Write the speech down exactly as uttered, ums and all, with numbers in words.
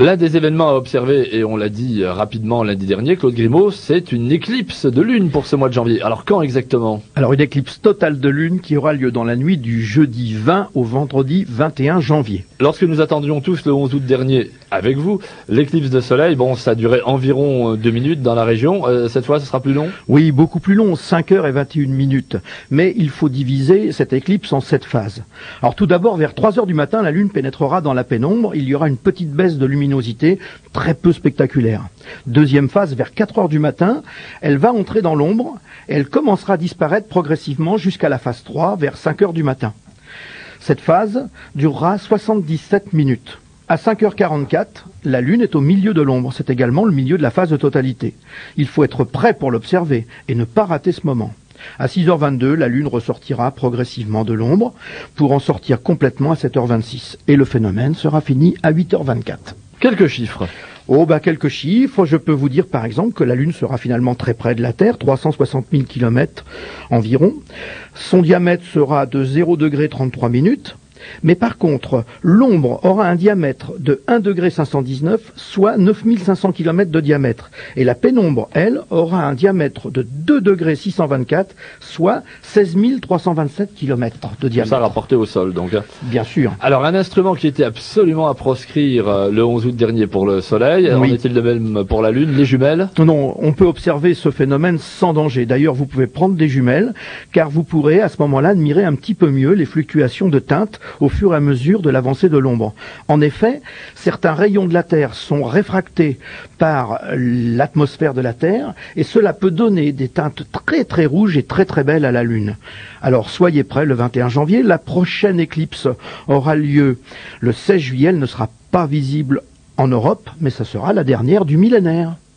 L'un des événements à observer, et on l'a dit rapidement lundi dernier, Claude Grimaud, c'est une éclipse de lune pour ce mois de janvier. Alors quand exactement? Alors une éclipse totale de lune qui aura lieu dans la nuit du jeudi vingt au vendredi vingt et un janvier. Lorsque nous attendions tous le onze août dernier avec vous, l'éclipse de soleil, bon, ça a duré environ deux minutes dans la région. Euh, cette fois, ce sera plus long? Oui, beaucoup plus long, cinq heures et vingt et une minutes. Mais il faut diviser cette éclipse en sept phases. Alors tout d'abord, vers trois heures du matin, la lune pénétrera dans la pénombre. Il y aura une petite baisse de luminosité très peu spectaculaire. Deuxième phase, vers quatre heures du matin, elle va entrer dans l'ombre et elle commencera à disparaître progressivement jusqu'à la phase trois, vers cinq heures du matin. Cette phase durera soixante-dix-sept minutes. À cinq heures quarante-quatre, la Lune est au milieu de l'ombre. C'est également le milieu de la phase de totalité. Il faut être prêt pour l'observer et ne pas rater ce moment. À six heures vingt-deux, la Lune ressortira progressivement de l'ombre pour en sortir complètement à sept heures vingt-six. Et le phénomène sera fini à huit heures vingt-quatre. Quelques chiffres. Oh, bah, quelques chiffres. Je peux vous dire, par exemple, que la Lune sera finalement très près de la Terre, trois cent soixante mille kilomètres environ. Son diamètre sera de zéro degré trente-trois minutes. Mais par contre, l'ombre aura un diamètre de un degré cinq cent dix-neuf, soit neuf mille cinq cents kilomètres de diamètre. Et la pénombre, elle, aura un diamètre de deux degrés six cent vingt-quatre, soit seize mille trois cent vingt-sept kilomètres de diamètre. Ça rapporté au sol, donc. Bien sûr. Alors, un instrument qui était absolument à proscrire euh, le onze août dernier pour le Soleil, oui. En est-il de même pour la Lune, les jumelles? Non, on peut observer ce phénomène sans danger. D'ailleurs, vous pouvez prendre des jumelles, car vous pourrez à ce moment-là admirer un petit peu mieux les fluctuations de teintes au fur et à mesure de l'avancée de l'ombre. En effet, certains rayons de la Terre sont réfractés par l'atmosphère de la Terre, et cela peut donner des teintes très très rouges et très très belles à la Lune. Alors soyez prêts, le vingt et un janvier, la prochaine éclipse aura lieu le seize juillet, elle ne sera pas visible en Europe, mais ce sera la dernière du millénaire.